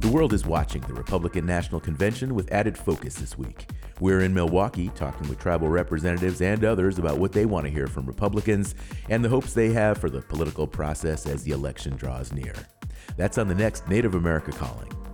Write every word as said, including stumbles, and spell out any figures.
The world is watching the Republican National Convention with added focus this week. We're in Milwaukee talking with tribal representatives and others about what they want to hear from Republicans and the hopes they have for the political process as the election draws near. That's on the next Native America Calling.